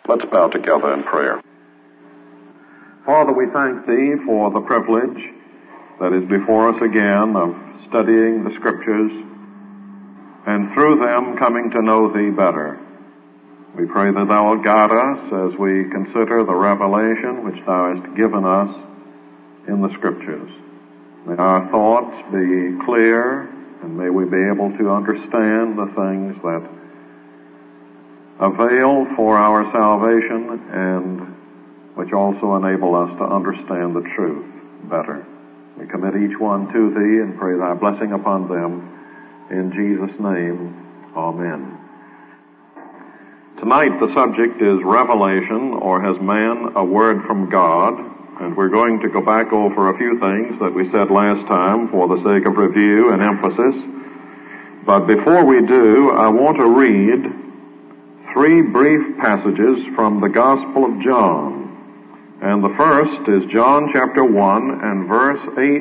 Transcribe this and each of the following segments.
Let's bow together in prayer. Father, we thank Thee for the privilege that is before us again of studying the Scriptures and through them coming to know Thee better. We pray that Thou wilt guide us as we consider the revelation which Thou hast given us in the Scriptures. May our thoughts be clear, and may we be able to understand the things that avail for our salvation and which also enable us to understand the truth better. We commit each one to Thee and pray Thy blessing upon them. In Jesus' name, amen. Tonight the subject is revelation, or has man a word from God? And we're going to go back over a few things that we said last time for the sake of review and emphasis. But before we do, I want to read 3 brief passages from the Gospel of John. And the first is John chapter 1 and verse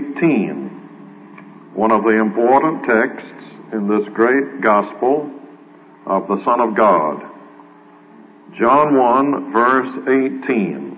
18. One of the important texts in this great Gospel of the Son of God. John 1 verse 18.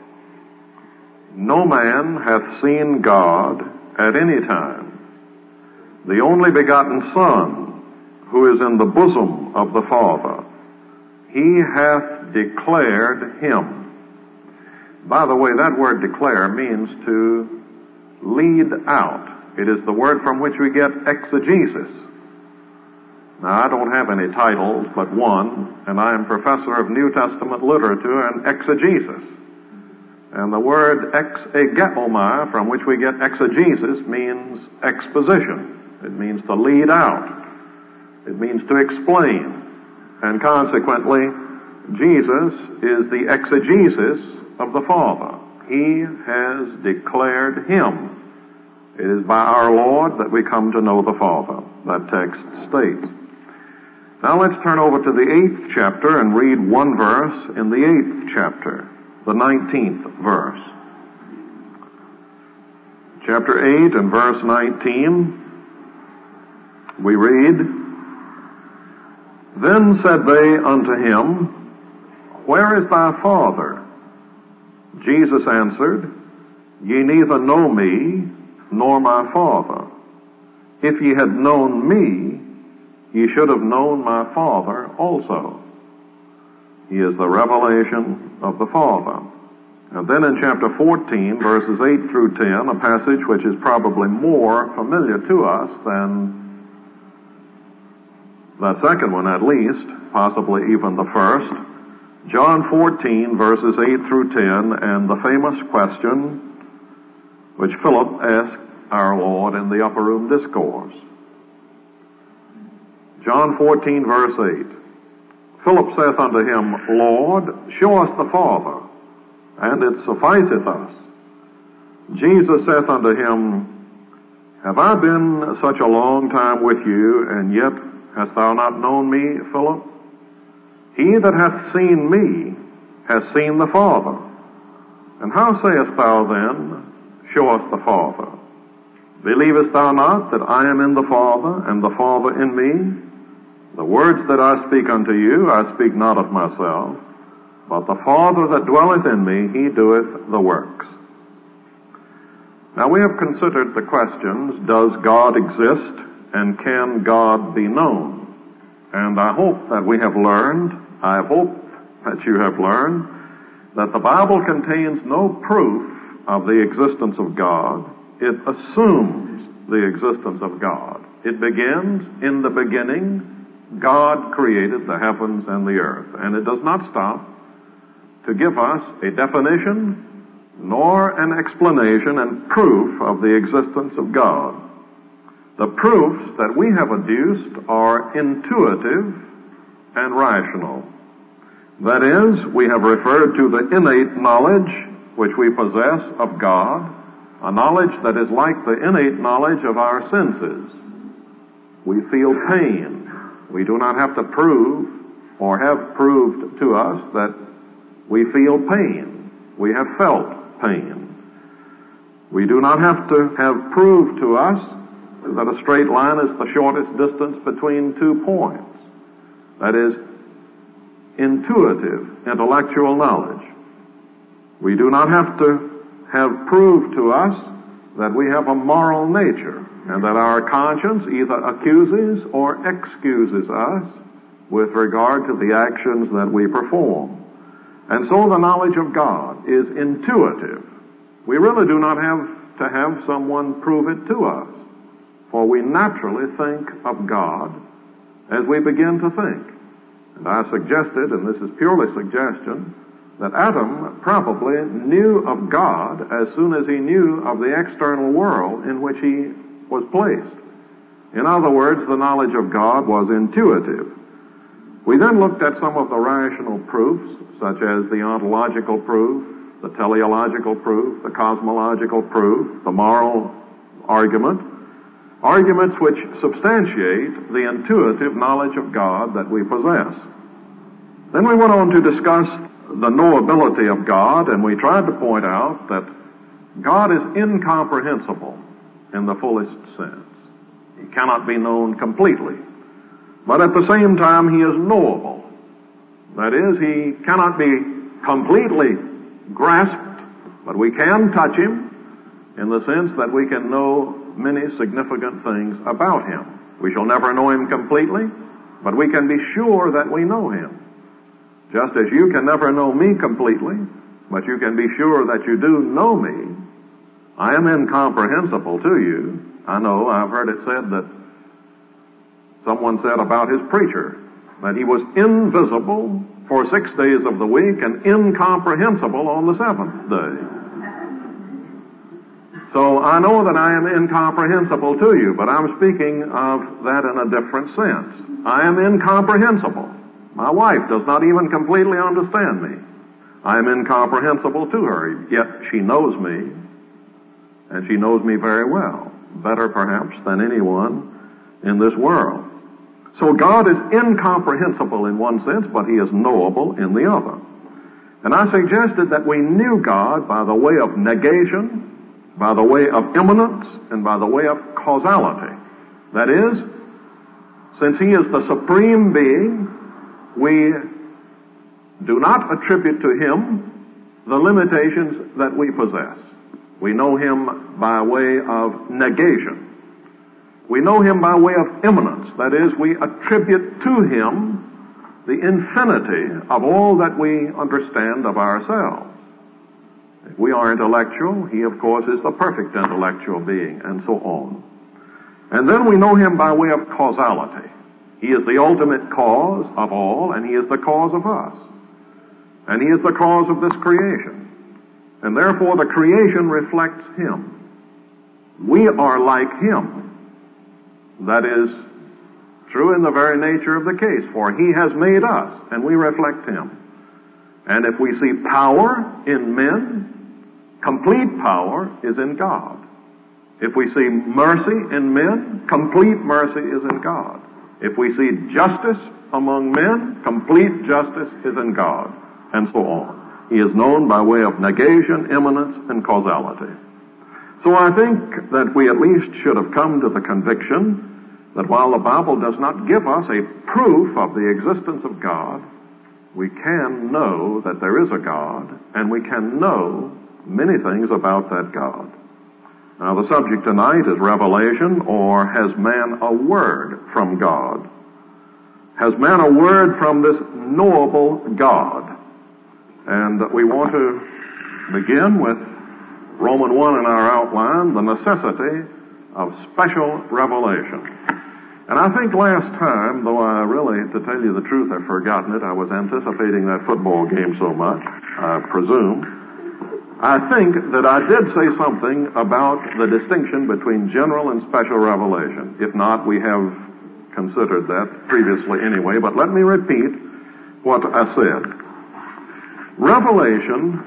No man hath seen God at any time. The only begotten Son, who is in the bosom of the Father, He hath declared Him. By the way, that word declare means to lead out. It is the word from which we get exegesis. Now, I don't have any titles but one, and I am professor of New Testament literature and exegesis. And the word exegeomai, from which we get exegesis, means exposition. It means to lead out. It means to explain. And consequently, Jesus is the exegesis of the Father. He has declared Him. It is by our Lord that we come to know the Father, that text states. Now let's turn over to the 8th chapter and read one verse in the 8th chapter. The 19th verse. Chapter 8 and verse 19, we read, Then said they unto him, Where is thy Father? Jesus answered, Ye neither know me, nor my Father. If ye had known me, ye should have known my Father also. He is the revelation of the Father. And then in chapter 14, verses 8 through 10, a passage which is probably more familiar to us than the second one at least, possibly even the first. John 14, verses 8 through 10, and the famous question which Philip asked our Lord in the upper room discourse. John 14, verse 8. Philip saith unto him, Lord, show us the Father, and it sufficeth us. Jesus saith unto him, Have I been such a long time with you, and yet hast thou not known me, Philip? He that hath seen me hath seen the Father. And how sayest thou then, Show us the Father? Believest thou not that I am in the Father, and the Father in me? The words that I speak unto you, I speak not of myself, but the Father that dwelleth in me, He doeth the works. Now we have considered the questions, does God exist, and can God be known? And I hope that we have learned, I hope that you have learned, that the Bible contains no proof of the existence of God. It assumes the existence of God. It begins, in the beginning, God created the heavens and the earth, and it does not stop to give us a definition nor an explanation and proof of the existence of God. The proofs that we have adduced are intuitive and rational. That is, we have referred to the innate knowledge which we possess of God, a knowledge that is like the innate knowledge of our senses. We feel pain. We do not have to prove or have proved to us that we feel pain. We have felt pain. We do not have to have proved to us that a straight line is the shortest distance between 2 points. That is, intuitive, intellectual knowledge. We do not have to have proved to us that we have a moral nature and that our conscience either accuses or excuses us with regard to the actions that we perform. And so the knowledge of God is intuitive. We really do not have to have someone prove it to us, for we naturally think of God as we begin to think. And I suggested, and this is purely suggestion, that Adam probably knew of God as soon as he knew of the external world in which he was placed. In other words, the knowledge of God was intuitive. We then looked at some of the rational proofs, such as the ontological proof, the teleological proof, the cosmological proof, the moral argument, arguments which substantiate the intuitive knowledge of God that we possess. Then we went on to discuss the knowability of God, and we tried to point out that God is incomprehensible in the fullest sense. He cannot be known completely, but at the same time he is knowable. That is, he cannot be completely grasped, but we can touch him in the sense that we can know many significant things about him. We shall never know him completely, but we can be sure that we know him. Just as you can never know me completely, but you can be sure that you do know me. I am incomprehensible to you. I know, I've heard it said that someone said about his preacher that he was invisible for 6 days of the week and incomprehensible on the seventh day. So I know that I am incomprehensible to you, but I'm speaking of that in a different sense. I am incomprehensible. My wife does not even completely understand me. I am incomprehensible to her, yet she knows me, and she knows me very well, better perhaps than anyone in this world. So God is incomprehensible in one sense, but he is knowable in the other. And I suggested that we knew God by the way of negation, by the way of immanence, and by the way of causality. That is, since he is the supreme being, we do not attribute to him the limitations that we possess. We know him by way of negation. We know him by way of immanence. That is, we attribute to him the infinity of all that we understand of ourselves. If we are intellectual, he of course is the perfect intellectual being, and so on. And then we know him by way of causality. He is the ultimate cause of all, and he is the cause of us. And he is the cause of this creation. And therefore the creation reflects him. We are like him. That is true in the very nature of the case, for he has made us, and we reflect him. And if we see power in men, complete power is in God. If we see mercy in men, complete mercy is in God. If we see justice among men, complete justice is in God, and so on. He is known by way of negation, immanence, and causality. So I think that we at least should have come to the conviction that while the Bible does not give us a proof of the existence of God, we can know that there is a God, and we can know many things about that God. Now, the subject tonight is revelation, or has man a word from God? Has man a word from this knowable God? And we want to begin with Romans 1 in our outline, the necessity of special revelation. And I think last time, though I really, to tell you the truth, I've forgotten it, I was anticipating that football game so much, I presume. I think that I did say something about the distinction between general and special revelation. If not, we have considered that previously anyway, but let me repeat what I said. Revelation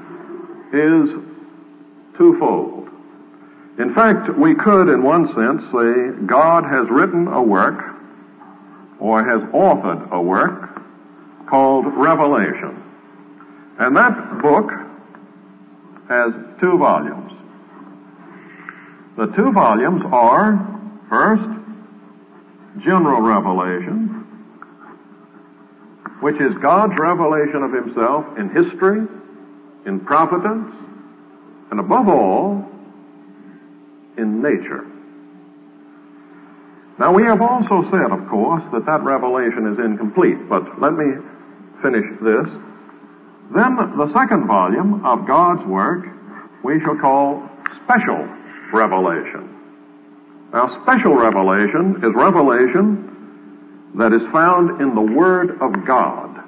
is twofold. In fact, we could, in one sense, say God has written a work, or has authored a work, called Revelation. And that book has 2 volumes. The 2 volumes are, first, general revelation, which is God's revelation of himself in history, in providence, and above all, in nature. Now, we have also said, of course, that that revelation is incomplete, but let me finish this. Then the second volume of God's work we shall call special revelation. Now, special revelation is revelation that is found in the Word of God.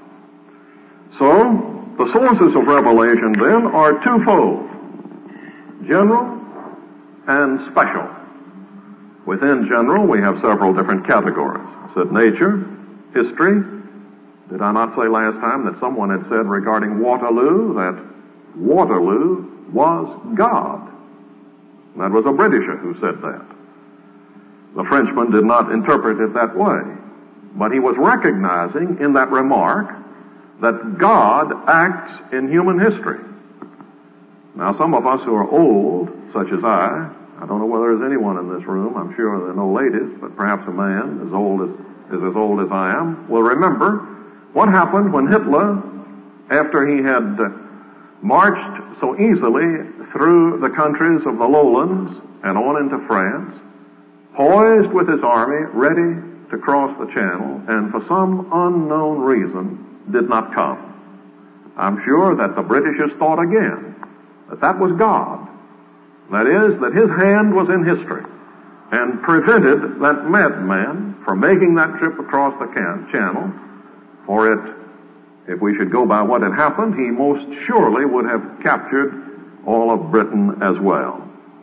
So, the sources of revelation then are twofold: general and special. Within general, we have several different categories. I said nature, history. Did I not say last time that someone had said regarding Waterloo that Waterloo was God? That was a Britisher who said that. The Frenchman did not interpret it that way, but he was recognizing in that remark that God acts in human history. Now, some of us who are old, such as I don't know whether there's anyone in this room, I'm sure there are no ladies, but perhaps a man as old as I am, will remember what happened when Hitler, after he had marched so easily through the countries of the lowlands and on into France, poised with his army, ready to cross the channel, and for some unknown reason did not come. I'm sure that the Britishers thought again that was God. That is, that his hand was in history and prevented that madman from making that trip across the channel, for it, if we should go by what had happened, he most surely would have captured all of Britain as well.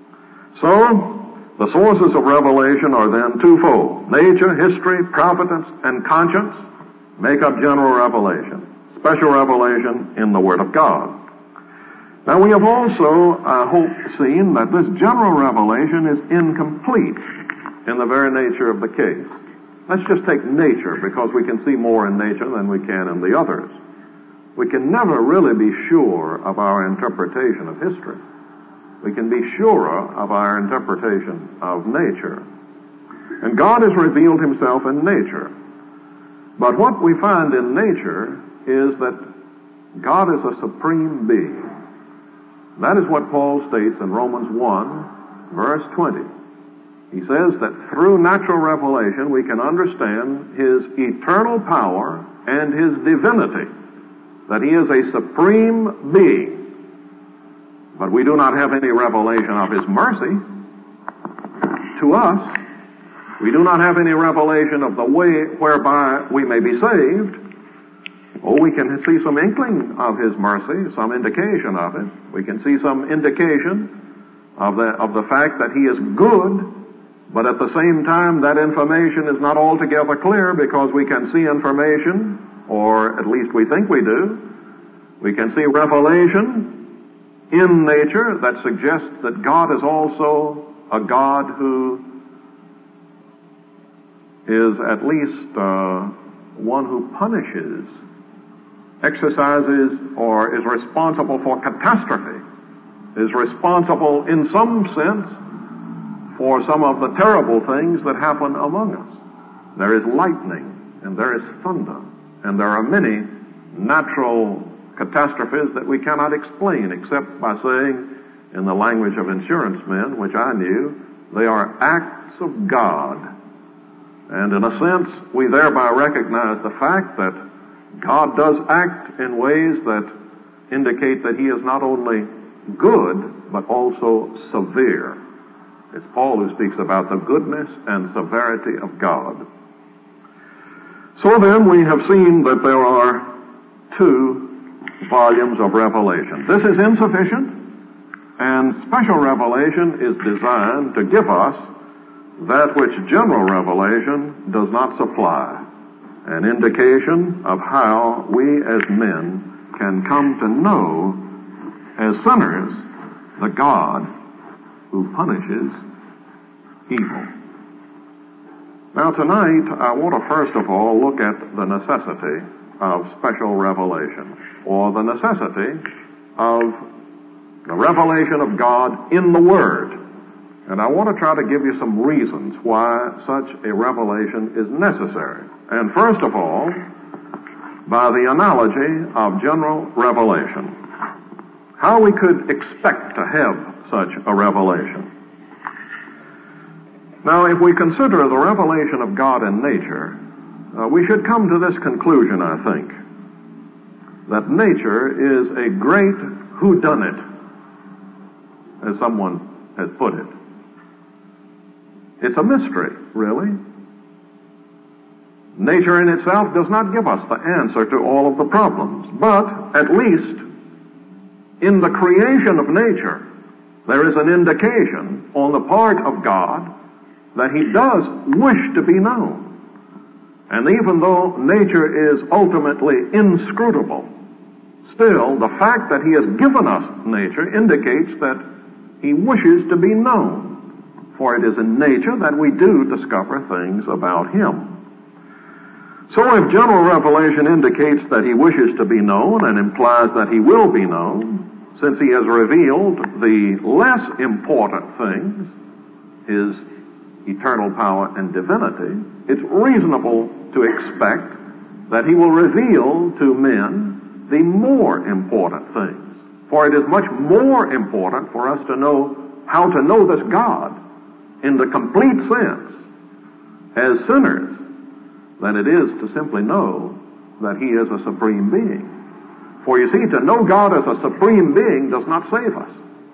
So, the sources of revelation are then twofold: nature, history, providence, and conscience make up general revelation. Special revelation in the Word of God. Now, we have also, I hope, seen that this general revelation is incomplete in the very nature of the case. Let's just take nature, because we can see more in nature than we can in the others. We can never really be sure of our interpretation of history. We can be surer of our interpretation of nature. And God has revealed himself in nature. But what we find in nature is that God is a supreme being. That is what Paul states in Romans 1, verse 20. He says that through natural revelation we can understand his eternal power and his divinity, that he is a supreme being. But we do not have any revelation of his mercy to us. We do not have any revelation of the way whereby we may be saved. Oh, we can see some inkling of his mercy, some indication of it. We can see some indication of the fact that he is good, but at the same time that information is not altogether clear, because we can see information, or at least we think we do. We can see revelation in nature that suggests that God is also a God who is at least one who punishes, exercises, or is responsible for catastrophe, is responsible in some sense for some of the terrible things that happen among us. There is lightning, and there is thunder, and there are many natural catastrophes that we cannot explain except by saying, in the language of insurance men, which I knew, they are acts of God. And in a sense, we thereby recognize the fact that God does act in ways that indicate that he is not only good, but also severe. It's Paul who speaks about the goodness and severity of God. So then, we have seen that there are 2 volumes of revelation. This is insufficient, and special revelation is designed to give us that which general revelation does not supply: an indication of how we as men can come to know, as sinners, the God who punishes evil. Now, tonight, I want to first of all look at the necessity of special revelation, or the necessity of the revelation of God in the Word. And I want to try to give you some reasons why such a revelation is necessary. And first of all, by the analogy of general revelation. How we could expect to have such a revelation. Now, if we consider the revelation of God in nature, we should come to this conclusion, I think, that nature is a great whodunit, as someone has put it. It's a mystery, really. Nature in itself does not give us the answer to all of the problems, but at least in the creation of nature, there is an indication on the part of God that He does wish to be known. And even though nature is ultimately inscrutable, still the fact that He has given us nature indicates that He wishes to be known. For it is in nature that we do discover things about Him. So if general revelation indicates that He wishes to be known and implies that He will be known, since He has revealed the less important things, His eternal power and divinity, it's reasonable to expect that He will reveal to men the more important things. For it is much more important for us to know how to know this God in the complete sense as sinners than it is to simply know that He is a supreme being. For you see, to know God as a supreme being does not save us.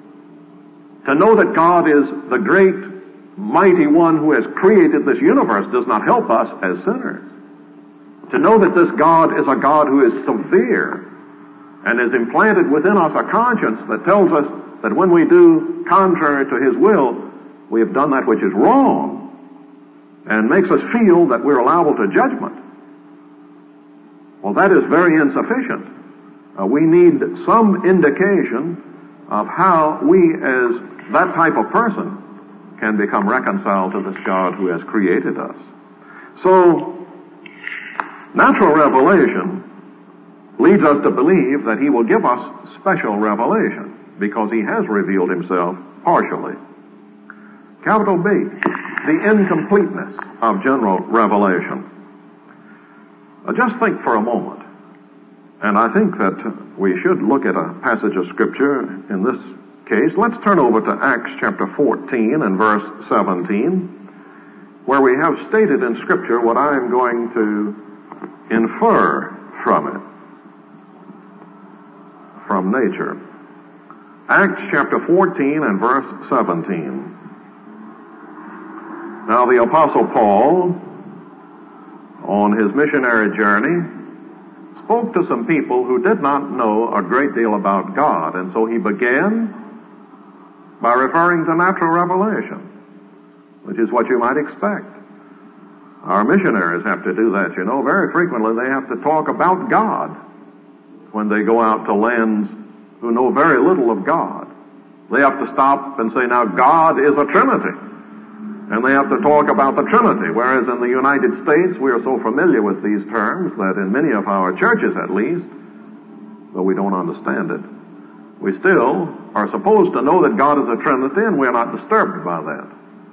To know that God is the great mighty one who has created this universe does not help us as sinners. To know that this God is a God who is severe and has implanted within us a conscience that tells us that when we do contrary to His will, we have done that which is wrong, and makes us feel that we're liable to judgment. Well, that is very insufficient. We need some indication of how we, as that type of person, can become reconciled to this God who has created us. So, natural revelation leads us to believe that He will give us special revelation, because He has revealed Himself partially. Capital B, the incompleteness of general revelation. Just think for a moment, and I think that we should look at a passage of Scripture in this case. Let's turn over to Acts chapter 14 and verse 17, where we have stated in Scripture what I am going to infer from it, from nature. Acts chapter 14 and verse 17. Now the Apostle Paul, on his missionary journey, spoke to some people who did not know a great deal about God, and so he began by referring to natural revelation, which is what you might expect. Our missionaries have to do that, you know. Very frequently they have to talk about God when they go out to lands who know very little of God. They have to stop and say, now God is a Trinity. And they have to talk about the Trinity, whereas in the United States we are so familiar with these terms that in many of our churches at least, though we don't understand it, we still are supposed to know that God is a Trinity, and we are not disturbed by that.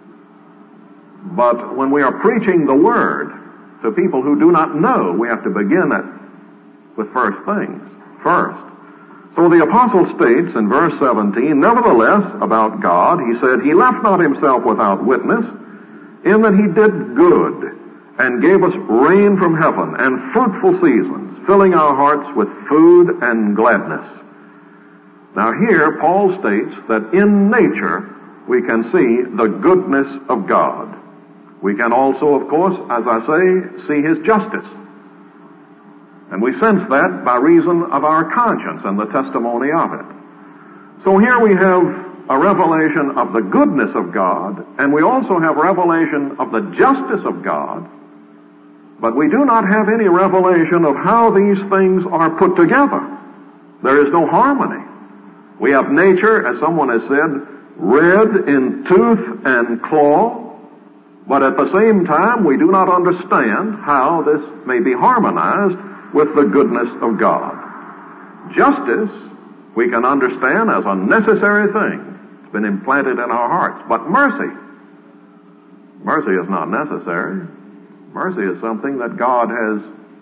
But when we are preaching the Word to people who do not know, we have to begin it with first things. First. So the apostle states in verse 17, nevertheless, about God, he said, He left not Himself without witness, in that He did good, and gave us rain from heaven, and fruitful seasons, filling our hearts with food and gladness. Now here, Paul states that in nature, we can see the goodness of God. We can also, of course, as I say, see His justice. And we sense that by reason of our conscience and the testimony of it. So here we have a revelation of the goodness of God, and we also have revelation of the justice of God, but we do not have any revelation of how these things are put together. There is no harmony. We have nature, as someone has said, red in tooth and claw, but at the same time we do not understand how this may be harmonized with the goodness of God. Justice, we can understand as a necessary thing. It's been implanted in our hearts. But mercy is not necessary. Mercy is something that God has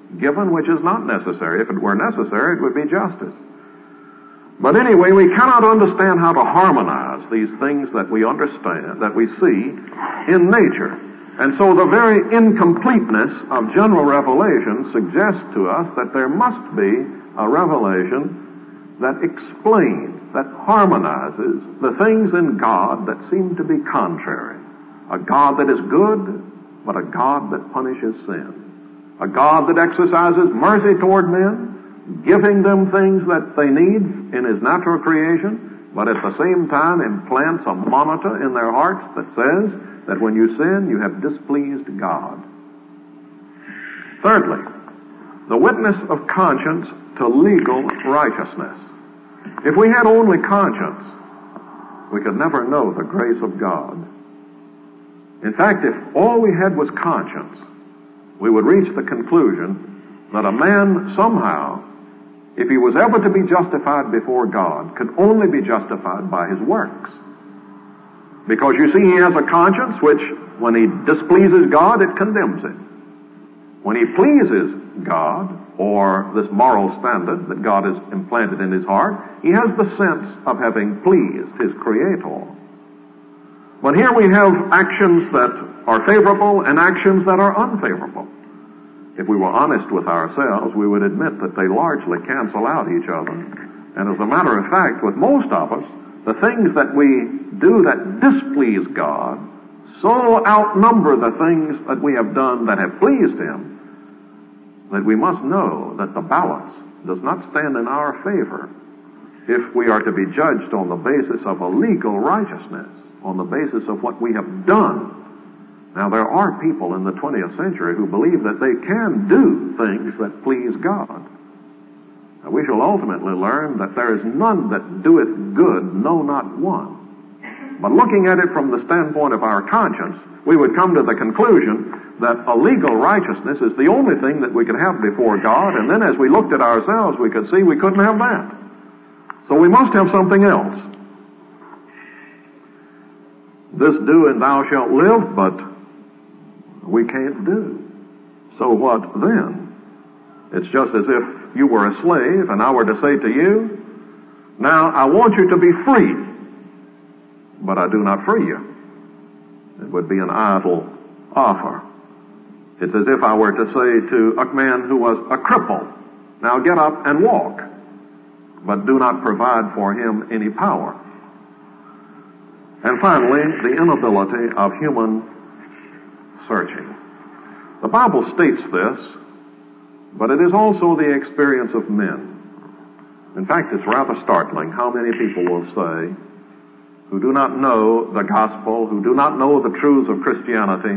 given which is not necessary. If it were necessary, it would be justice. But anyway, we cannot understand how to harmonize these things that we understand, that we see in nature. And so the very incompleteness of general revelation suggests to us that there must be a revelation that explains, that harmonizes the things in God that seem to be contrary. A God that is good, but a God that punishes sin. A God that exercises mercy toward men, giving them things that they need in His natural creation, but at the same time implants a monitor in their hearts that says that when you sin, you have displeased God. Thirdly, the witness of conscience to legal righteousness. If we had only conscience, we could never know the grace of God. In fact, if all we had was conscience, we would reach the conclusion that a man somehow, if he was ever to be justified before God, could only be justified by his works. Because you see, he has a conscience which, when he displeases God, it condemns him. When he pleases God, or this moral standard that God has implanted in his heart, he has the sense of having pleased his Creator. But here we have actions that are favorable and actions that are unfavorable. If we were honest with ourselves, we would admit that they largely cancel out each other. And as a matter of fact, with most of us, the things that we do that displease God so outnumber the things that we have done that have pleased Him, that we must know that the balance does not stand in our favor if we are to be judged on the basis of a legal righteousness, on the basis of what we have done. Now, there are people in the 20th century who believe that they can do things that please God. Now, we shall ultimately learn that there is none that doeth good, no, not one. But looking at it from the standpoint of our conscience, we would come to the conclusion that a legal righteousness is the only thing that we could have before God, and then as we looked at ourselves, we could see we couldn't have that. So we must have something else. This do and thou shalt live, but we can't do. So what then? It's just as if you were a slave and I were to say to you, now I want you to be free, but I do not free you. It would be an idle offer. It's as if I were to say to a man who was a cripple, now get up and walk, but do not provide for him any power. And finally, the inability of human searching. The Bible states this, but it is also the experience of men. In fact, it's rather startling how many people will say, who do not know the gospel, who do not know the truths of Christianity,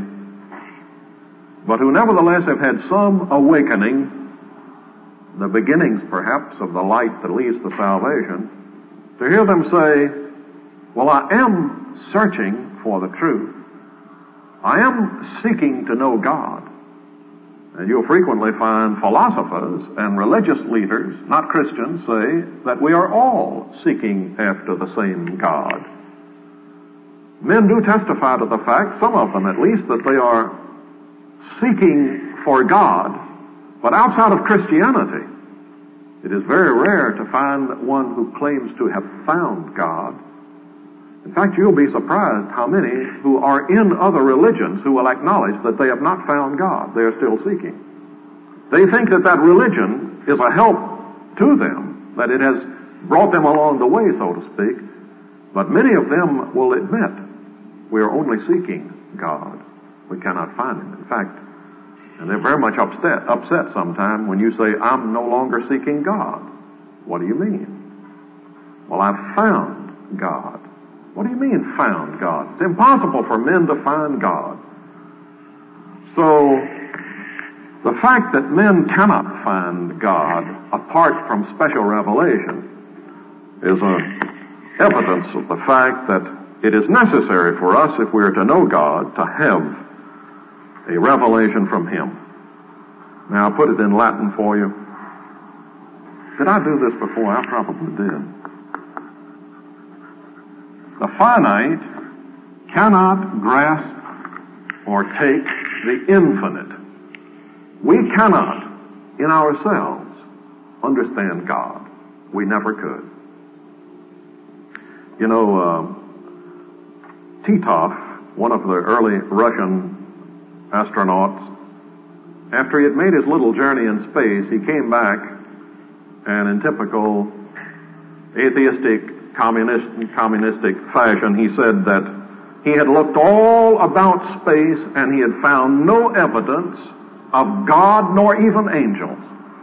but who nevertheless have had some awakening, the beginnings perhaps of the light that leads to salvation, to hear them say, well, I am searching for the truth. I am seeking to know God. And you'll frequently find philosophers and religious leaders, not Christians, say that we are all seeking after the same God. Men do testify to the fact, some of them at least, that they are seeking for God, but outside of Christianity, it is very rare to find one who claims to have found God. In fact, you'll be surprised how many who are in other religions who will acknowledge that they have not found God. They are still seeking. They think that that religion is a help to them, that it has brought them along the way, so to speak. But many of them will admit we are only seeking God. We cannot find Him. In fact, and they're very much upset sometimes when you say, I'm no longer seeking God. What do you mean? Well, I've found God. What do you mean, found God? It's impossible for men to find God. So, the fact that men cannot find God apart from special revelation is an evidence of the fact that it is necessary for us, if we are to know God, to have a revelation from Him. Now, I'll put it in Latin for you. Did I do this before? I probably did. The finite cannot grasp or take the infinite. We cannot in ourselves understand God. We never could. You know, Titov, one of the early Russian astronauts, after he had made his little journey in space, he came back, and in typical atheistic, communistic fashion, he said that he had looked all about space and he had found no evidence of God nor even angels.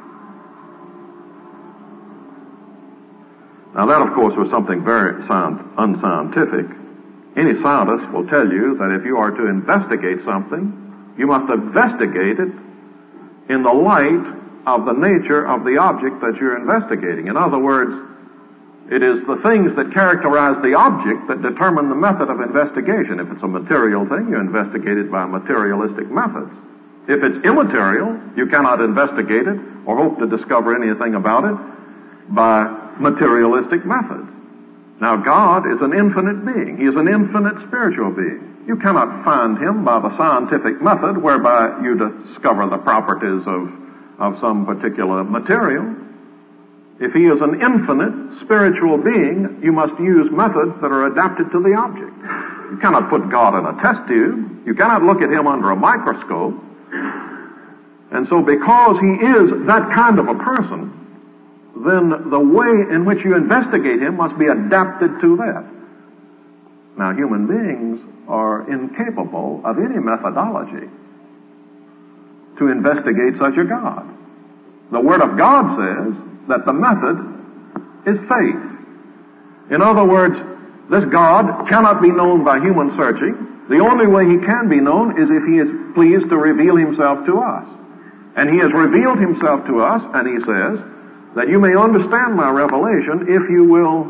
Now that, of course, was something very unscientific. Any scientist will tell you that if you are to investigate something, you must investigate it in the light of the nature of the object that you're investigating. In other words, it is the things that characterize the object that determine the method of investigation. If it's a material thing, you investigate it by materialistic methods. If it's immaterial, you cannot investigate it or hope to discover anything about it by materialistic methods. Now, God is an infinite being. He is an infinite spiritual being. You cannot find him by the scientific method whereby you discover the properties of some particular material. If he is an infinite spiritual being, you must use methods that are adapted to the object. You cannot put God in a test tube. You cannot look at him under a microscope. And so because he is that kind of a person, then the way in which you investigate him must be adapted to that. Now, human beings are incapable of any methodology to investigate such a God. The Word of God says that the method is faith. In other words, this God cannot be known by human searching. The only way he can be known is if he is pleased to reveal himself to us. And he has revealed himself to us, and he says that you may understand my revelation if you will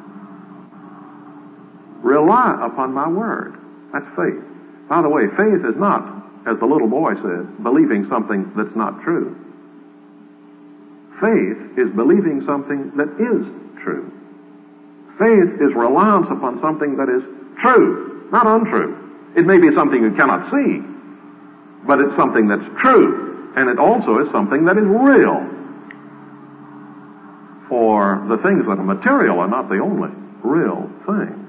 rely upon my word. That's faith. By the way, faith is not, as the little boy said, believing something that's not true. Faith is believing something that is true. Faith is reliance upon something that is true, not untrue. It may be something you cannot see, but it's something that's true, and it also is something that is real. For the things that are material are not the only real things.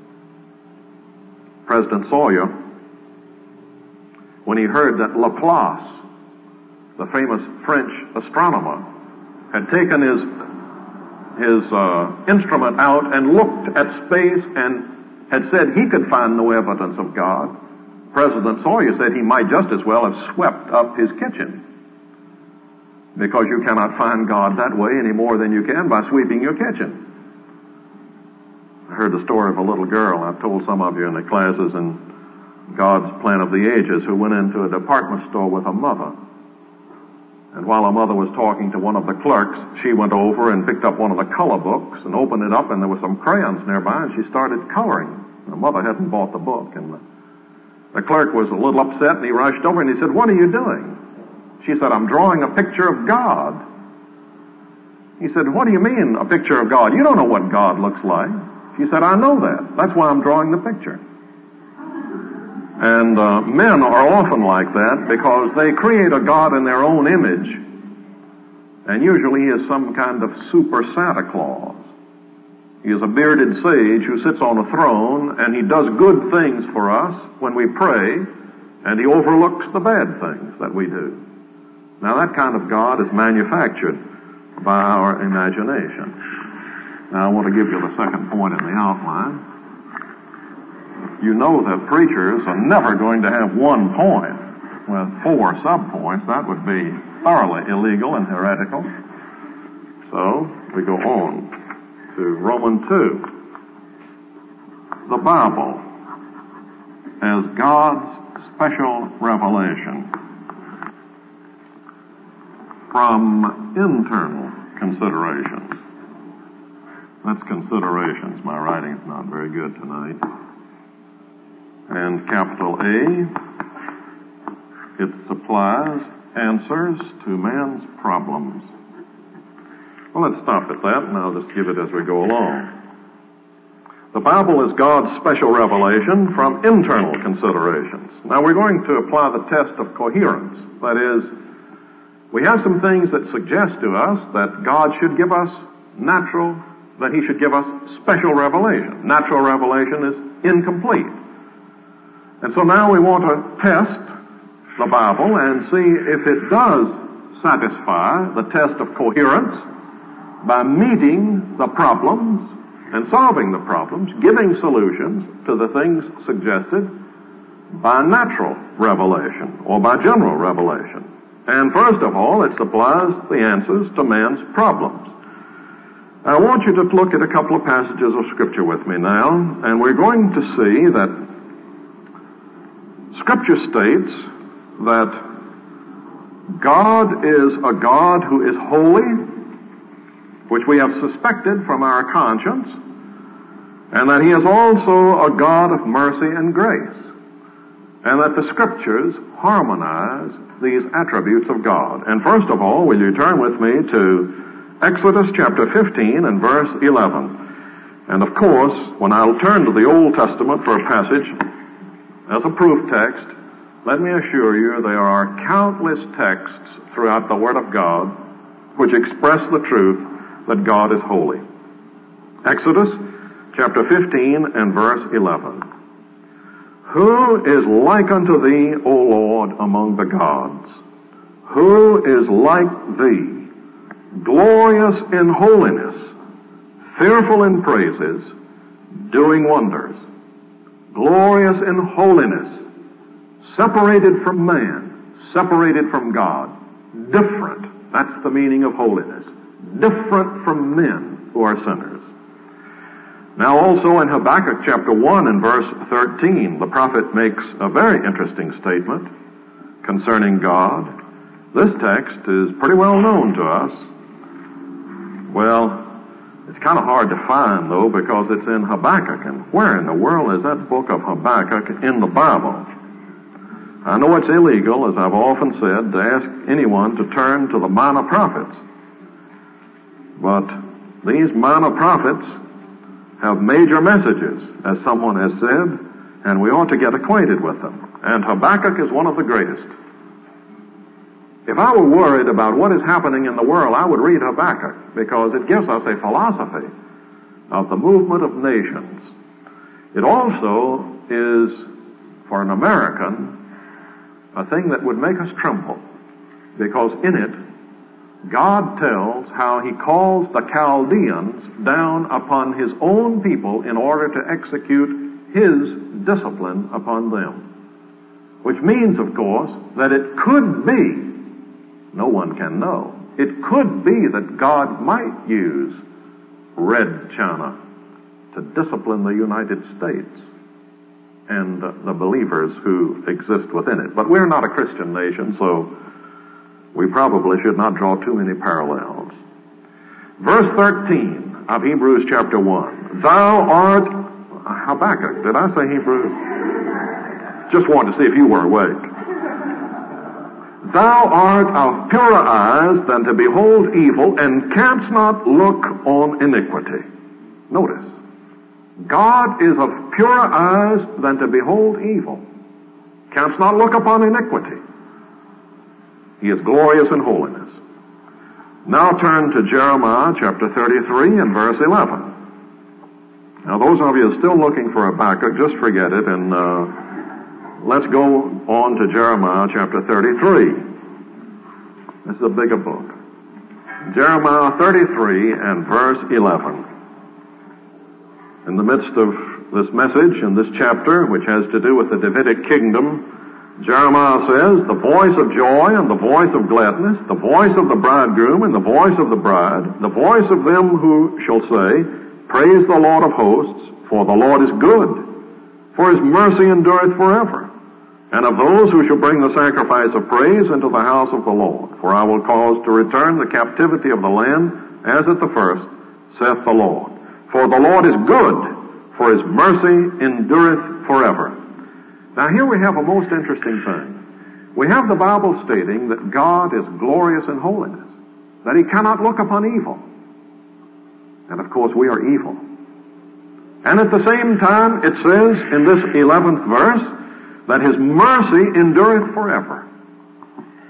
President Sawyer, when he heard that Laplace, the famous French astronomer, had taken his instrument out and looked at space and had said he could find no evidence of God, President Sawyer said he might just as well have swept up his kitchen, because you cannot find God that way any more than you can by sweeping your kitchen. I heard the story of a little girl I've told some of you in the classes in God's Plan of the Ages, who went into a department store with a mother. And while her mother was talking to one of the clerks, she went over and picked up one of the color books and opened it up, and there were some crayons nearby, and she started coloring. The mother hadn't bought the book, and the clerk was a little upset, and he rushed over and he said, "What are you doing?" She said, "I'm drawing a picture of God." He said, "What do you mean, a picture of God? You don't know what God looks like." She said, "I know that. That's why I'm drawing the picture." And men are often like that because they create a God in their own image. And usually he is some kind of super Santa Claus. He is a bearded sage who sits on a throne, and he does good things for us when we pray, and he overlooks the bad things that we do. Now that kind of God is manufactured by our imagination. Now I want to give you the second point in the outline. You know that preachers are never going to have one point with 4 subpoints. That would be thoroughly illegal and heretical. So we go on to Romans 2. The Bible as God's special revelation from internal considerations. That's considerations. My writing's not very good tonight. And capital A, it supplies answers to man's problems. Well, let's stop at that, and I'll just give it as we go along. The Bible is God's special revelation from internal considerations. Now, we're going to apply the test of coherence. That is, We have some things that suggest to us that God should give us that He should give us special revelation. Natural revelation is incomplete. And so now we want to test the Bible and see if it does satisfy the test of coherence by meeting the problems and solving the problems, giving solutions to the things suggested by natural revelation or by general revelation. And first of all, it supplies the answers to man's problems. I want you to look at a couple of passages of Scripture with me now, and we're going to see that Scripture states that God is a God who is holy, which we have suspected from our conscience, and that He is also a God of mercy and grace, and that the Scriptures harmonize these attributes of God. And first of all, will you turn with me to Exodus chapter 15 and verse 11. And of course, when I'll turn to the Old Testament for a passage as a proof text, let me assure you there are countless texts throughout the Word of God which express the truth that God is holy. Exodus chapter 15 and verse 11. Who is like unto thee, O Lord, among the gods? Who is like thee, glorious in holiness, fearful in praises, doing wonders? Glorious in holiness, separated from man, separated from God, different. That's the meaning of holiness. Different from men who are sinners. Now also in Habakkuk chapter 1 and verse 13, the prophet makes a very interesting statement concerning God. This text is pretty well known to us. Well, it's kind of hard to find, though, because it's in Habakkuk. And where in the world is that book of Habakkuk in the Bible? I know it's illegal, as I've often said, to ask anyone to turn to the minor prophets. But these minor prophets have major messages, as someone has said, and we ought to get acquainted with them. And Habakkuk is one of the greatest. If I were worried about what is happening in the world, I would read Habakkuk, because it gives us a philosophy of the movement of nations. It also is, for an American, a thing that would make us tremble, because in it, God tells how He calls the Chaldeans down upon His own people in order to execute His discipline upon them. Which means, of course, that it could be, no one can know, it could be that God might use Red China to discipline the United States and the believers who exist within it. But we're not a Christian nation, so we probably should not draw too many parallels. Verse 13 of Hebrews chapter 1. Thou art Habakkuk. Did I say Hebrews? Just wanted to see if you were awake. Thou art of purer eyes than to behold evil, and canst not look on iniquity. Notice, God is of purer eyes than to behold evil. Canst not look upon iniquity. He is glorious in holiness. Now turn to Jeremiah chapter 33 and verse 11. Now those of you still looking for Habakkuk, just forget it, and let's go on to Jeremiah chapter 33. This is a bigger book. Jeremiah 33 and verse 11. In the midst of this message in this chapter, which has to do with the Davidic kingdom, Jeremiah says, the voice of joy and the voice of gladness, the voice of the bridegroom and the voice of the bride, the voice of them who shall say, praise the Lord of hosts, for the Lord is good, for His mercy endureth forever. And of those who shall bring the sacrifice of praise into the house of the Lord, for I will cause to return the captivity of the land as at the first, saith the Lord. For the Lord is good, for His mercy endureth forever. Now here we have a most interesting thing. We have the Bible stating that God is glorious in holiness, that He cannot look upon evil. And of course we are evil. And at the same time it says in this 11th verse that His mercy endureth forever.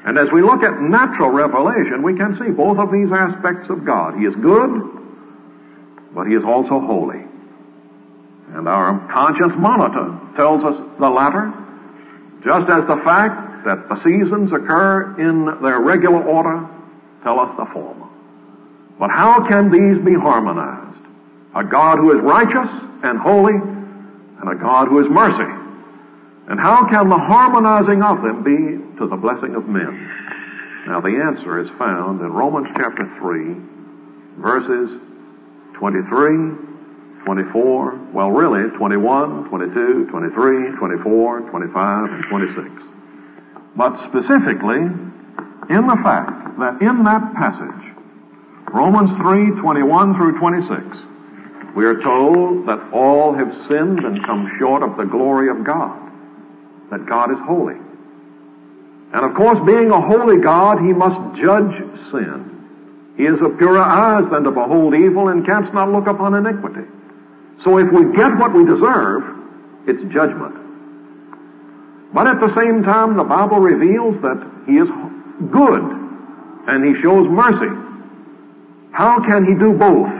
And as we look at natural revelation, we can see both of these aspects of God. He is good, but He is also holy. And our conscience monitor tells us the latter, just as the fact that the seasons occur in their regular order tell us the former. But how can these be harmonized? A God who is righteous and holy, and a God who is mercy. And how can the harmonizing of them be to the blessing of men? Now the answer is found in Romans chapter 3, verses 23, 24, well really 21, 22, 23, 24, 25, and 26. But specifically in the fact that in that passage, Romans 3, 21 through 26, we are told that all have sinned and come short of the glory of God, that God is holy. And of course, being a holy God, He must judge sin. He is of purer eyes than to behold evil, and canst not look upon iniquity. So if we get what we deserve, it's judgment. But at the same time, the Bible reveals that He is good, and He shows mercy. How can He do both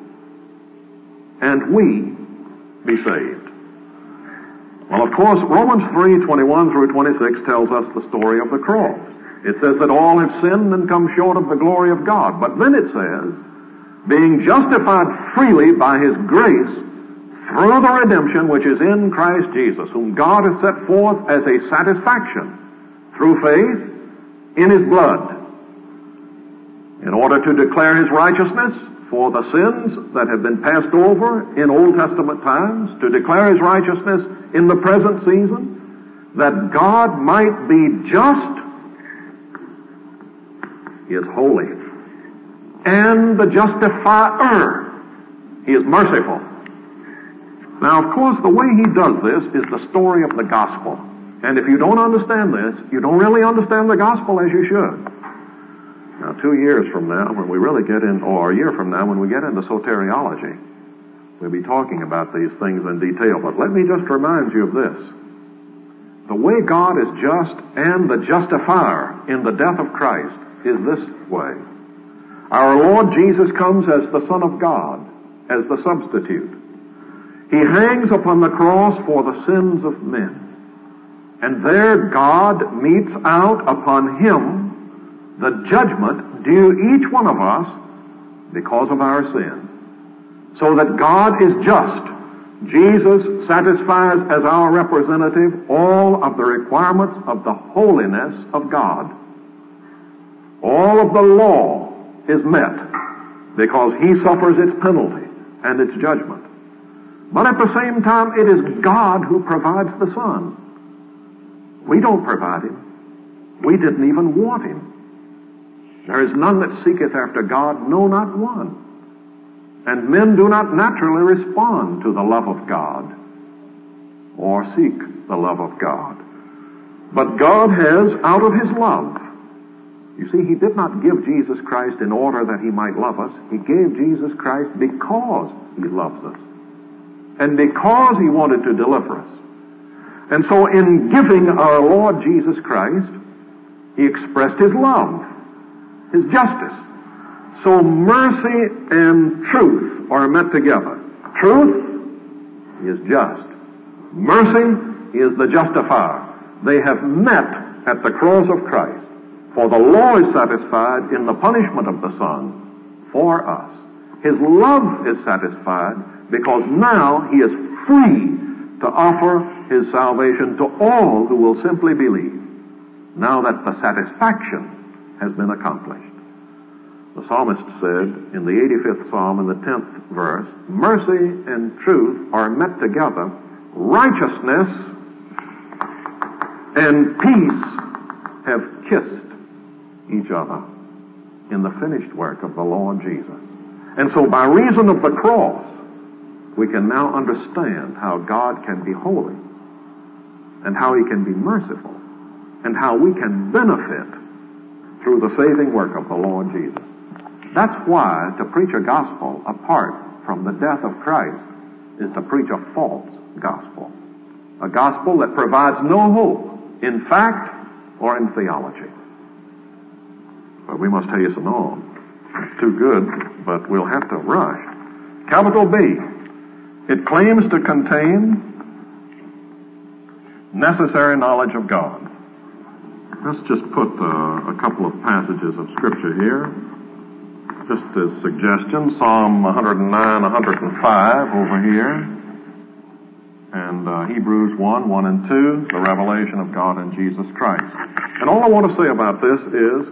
and we be saved? Well, of course, Romans 3, 21 through 26 tells us the story of the cross. It says that all have sinned and come short of the glory of God. But then it says, being justified freely by His grace through the redemption which is in Christ Jesus, whom God has set forth as a satisfaction through faith in His blood, in order to declare His righteousness for the sins that have been passed over in Old Testament times, to declare His righteousness in the present season, that God might be just, He is holy, and the justifier, He is merciful. Now, of course, the way He does this is the story of the gospel. And if you don't understand this, you don't really understand the gospel as you should. Now, 2 years from now, when we really get in, or a year from now, when we get into soteriology, we'll be talking about these things in detail. But let me just remind you of this. The way God is just and the justifier in the death of Christ is this way. Our Lord Jesus comes as the Son of God, as the substitute. He hangs upon the cross for the sins of men. And there God metes out upon Him the judgment due each one of us because of our sin. So that God is just. Jesus satisfies as our representative all of the requirements of the holiness of God. All of the law is met because He suffers its penalty and its judgment. But at the same time, it is God who provides the Son. We don't provide Him. We didn't even want Him. There is none that seeketh after God, no, not one. And men do not naturally respond to the love of God or seek the love of God. But God has, out of His love, you see, He did not give Jesus Christ in order that He might love us. He gave Jesus Christ because He loves us. And because He wanted to deliver us. And so in giving our Lord Jesus Christ, He expressed His love, His justice. So mercy and truth are met together. Truth is just. Mercy is the justifier. They have met at the cross of Christ. For the law is satisfied in the punishment of the Son for us. His love is satisfied because now He is free to offer His salvation to all who will simply believe, now that the satisfaction has been accomplished. The psalmist said in the 85th Psalm in the 10th verse, mercy and truth are met together, righteousness and peace have kissed each other in the finished work of the Lord Jesus. And so by reason of the cross, we can now understand how God can be holy and how He can be merciful and how we can benefit through the saving work of the Lord Jesus. That's why to preach a gospel apart from the death of Christ is to preach a false gospel. A gospel that provides no hope in fact or in theology. But we must hasten on. It's too good, but we'll have to rush. Capital B. It claims to contain necessary knowledge of God. Let's just put a couple of passages of Scripture here, just as suggestions. Psalm 109, 105 over here, and Hebrews 1, 1 and 2, the revelation of God in Jesus Christ. And all I want to say about this is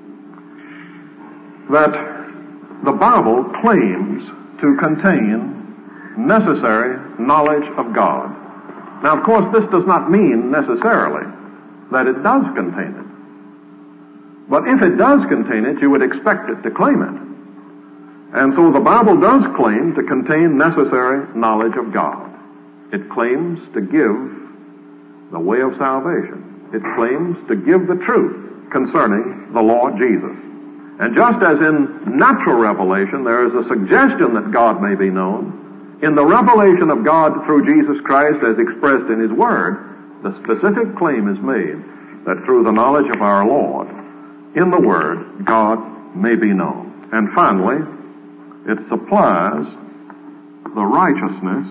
that the Bible claims to contain necessary knowledge of God. Now, of course, this does not mean necessarily that it does contain it. But if it does contain it, you would expect it to claim it. And so the Bible does claim to contain necessary knowledge of God. It claims to give the way of salvation. It claims to give the truth concerning the Lord Jesus. And just as in natural revelation there is a suggestion that God may be known, in the revelation of God through Jesus Christ as expressed in His Word, the specific claim is made that through the knowledge of our Lord, in the Word, God may be known. And finally, it supplies the righteousness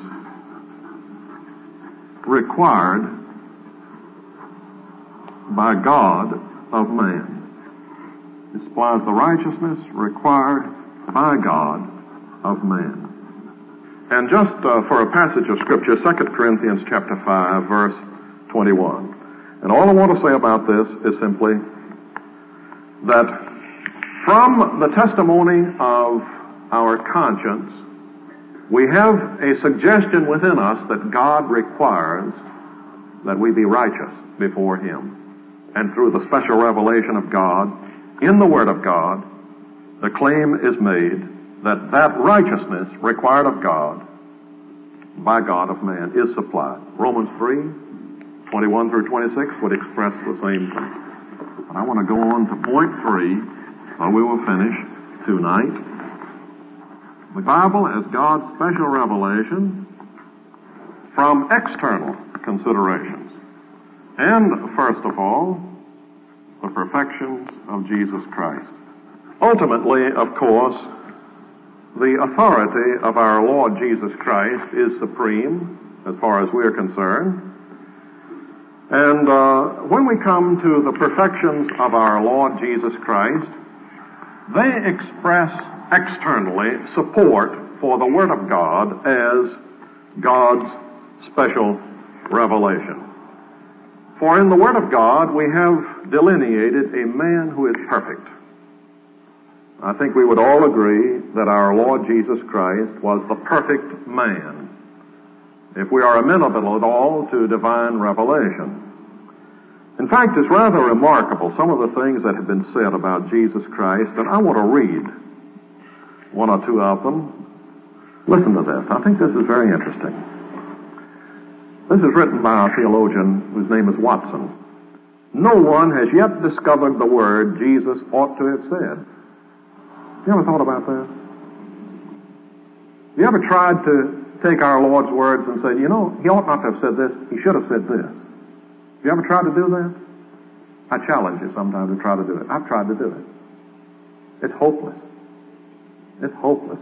required by God of man. It supplies the righteousness required by God of man. And just for a passage of Scripture, 2 Corinthians chapter 5, verse 21. And all I want to say about this is simply that from the testimony of our conscience, we have a suggestion within us that God requires that we be righteous before Him. And through the special revelation of God, in the Word of God, the claim is made that that righteousness required of God by God of man is supplied. Romans 3, 21 through 26 would express the same thing. But I want to go on to point 3, so we will finish tonight. The Bible as God's special revelation from external considerations. And, first of all, the perfections of Jesus Christ. Ultimately, of course, the authority of our Lord Jesus Christ is supreme as far as we're concerned. And when we come to the perfections of our Lord Jesus Christ, they express externally support for the Word of God as God's special revelation. For in the Word of God we have delineated a man who is perfect. I think we would all agree that our Lord Jesus Christ was the perfect man, if we are amenable at all to divine revelation. In fact, it's rather remarkable, some of the things that have been said about Jesus Christ, and I want to read one or two of them. Listen to this. I think this is very interesting. This is written by a theologian whose name is Watson. No one has yet discovered the word Jesus ought to have said. You ever thought about that? You ever tried to take our Lord's words and say, you know, He ought not to have said this, He should have said this? You ever tried to do that? I challenge you sometime to try to do it. I've tried to do it. It's hopeless. It's hopeless.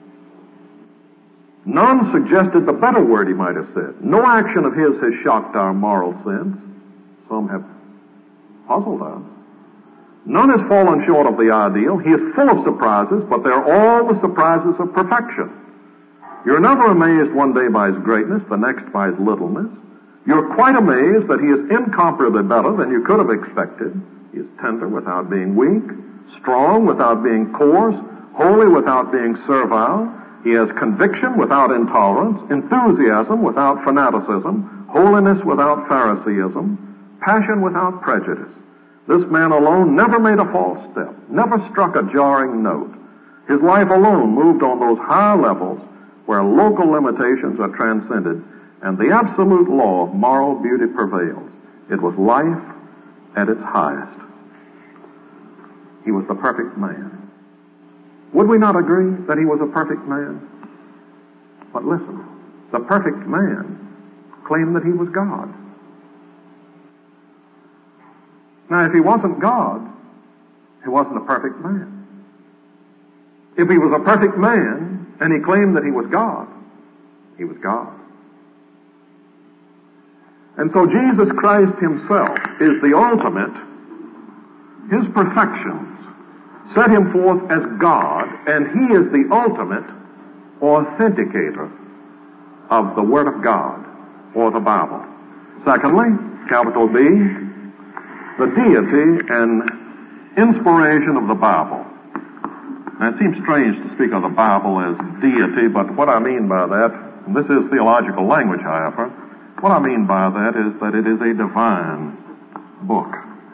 None suggested the better word He might have said. No action of His has shocked our moral sense. Some have puzzled us. None has fallen short of the ideal. He is full of surprises, but they're all the surprises of perfection. You're never amazed one day by His greatness, the next by His littleness. You're quite amazed that He is incomparably better than you could have expected. He is tender without being weak, strong without being coarse, holy without being servile. He has conviction without intolerance, enthusiasm without fanaticism, holiness without Phariseeism, passion without prejudice. This man alone never made a false step, never struck a jarring note. His life alone moved on those high levels where local limitations are transcended and the absolute law of moral beauty prevails. It was life at its highest. He was the perfect man. Would we not agree that He was a perfect man? But listen, the perfect man claimed that He was God. Now, if He wasn't God, He wasn't a perfect man. If he was a perfect man and he claimed that he was God, he was God. And so Jesus Christ himself is the ultimate. His perfections set him forth as God, and he is the ultimate authenticator of the Word of God, or the Bible. Secondly, capital B, the deity and inspiration of the Bible. Now, it seems strange to speak of the Bible as deity, but what I mean by that, and this is theological language, however, what I mean by that is that it is a divine book.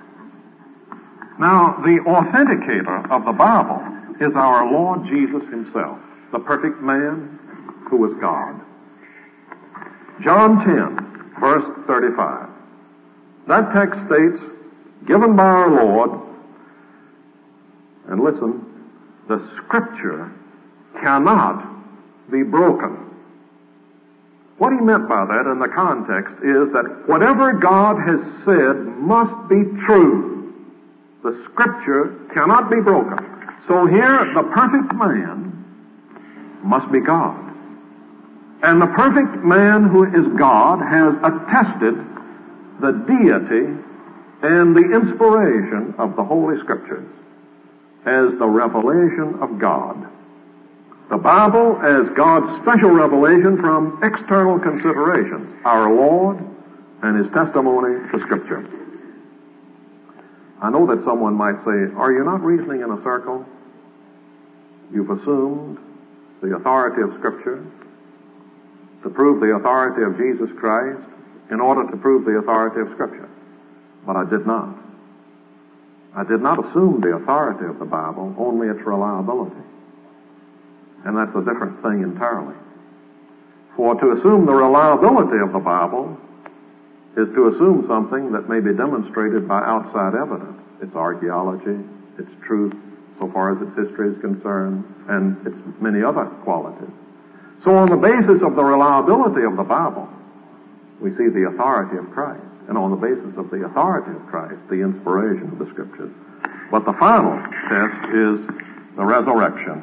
Now, the authenticator of the Bible is our Lord Jesus himself, the perfect man who was God. John 10, verse 35. That text states, given by our Lord, and listen, the Scripture cannot be broken. What he meant by that in the context is that whatever God has said must be true. The Scripture cannot be broken. So here, the perfect man must be God. And the perfect man who is God has attested the deity and the inspiration of the Holy Scriptures as the revelation of God. The Bible as God's special revelation from external considerations, our Lord and his testimony to Scripture. I know that someone might say, are you not reasoning in a circle? You've assumed the authority of Scripture to prove the authority of Jesus Christ in order to prove the authority of Scripture. But I did not. I did not assume the authority of the Bible, only its reliability. And that's a different thing entirely. For to assume the reliability of the Bible is to assume something that may be demonstrated by outside evidence. Its archaeology, its truth, so far as its history is concerned, and its many other qualities. So on the basis of the reliability of the Bible, we see the authority of Christ. And on the basis of the authority of Christ, the inspiration of the Scriptures. But the final test is the resurrection.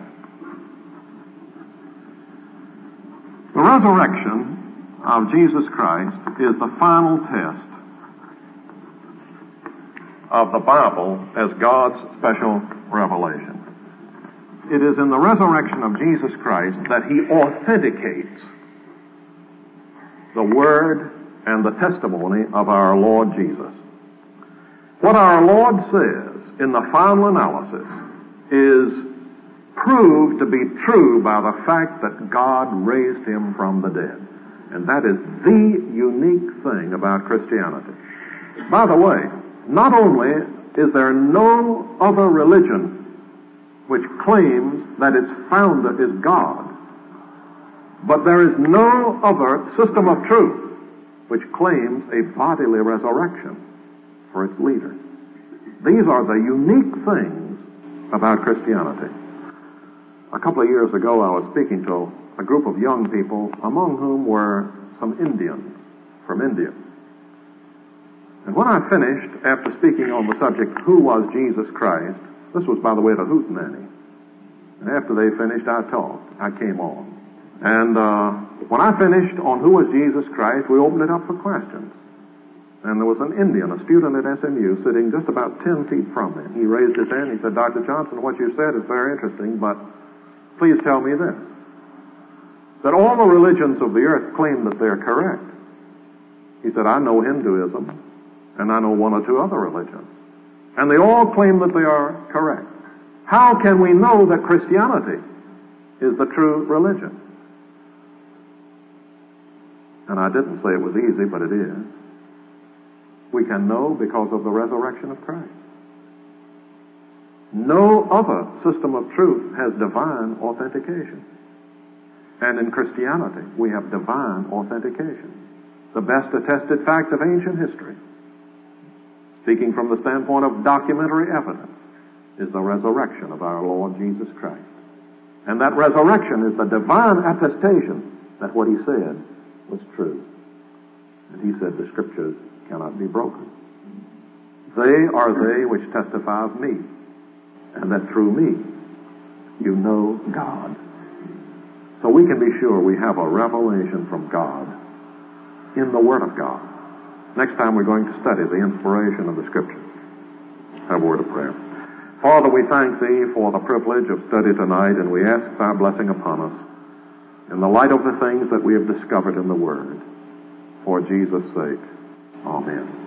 The resurrection of Jesus Christ is the final test of the Bible as God's special revelation. It is in the resurrection of Jesus Christ that he authenticates the Word and the testimony of our Lord Jesus. What our Lord says in the final analysis is proved to be true by the fact that God raised him from the dead. And that is the unique thing about Christianity. By the way, not only is there no other religion which claims that its founder is God, but there is no other system of truth which claims a bodily resurrection for its leader. These are the unique things about Christianity. A couple of years ago, I was speaking to a group of young people, among whom were some Indians from India. And when I finished, after speaking on the subject, who was Jesus Christ, this was, by the way, the Hootenanny. And after they finished, I talked. I came on. And when I finished on who was Jesus Christ, we opened it up for questions. And there was an Indian, a student at SMU, sitting just about 10 feet from me. He raised his hand. He said, Dr. Johnson, what you said is very interesting, but please tell me this. That all the religions of the earth claim that they're correct. He said, I know Hinduism, and I know one or two other religions. And they all claim that they are correct. How can we know that Christianity is the true religion? And I didn't say it was easy, but it is. We can know because of the resurrection of Christ. No other system of truth has divine authentication. And in Christianity, we have divine authentication. The best attested fact of ancient history, speaking from the standpoint of documentary evidence, is the resurrection of our Lord Jesus Christ. And that resurrection is the divine attestation that what he said was true. And he said the Scriptures cannot be broken. They are they which testify of me, and that through me you know God. So we can be sure we have a revelation from God in the Word of God. Next time we're going to study the inspiration of the Scriptures. Have a word of prayer. Father, we thank Thee for the privilege of study tonight, and we ask Thy blessing upon us in the light of the things that we have discovered in the Word. For Jesus' sake, amen.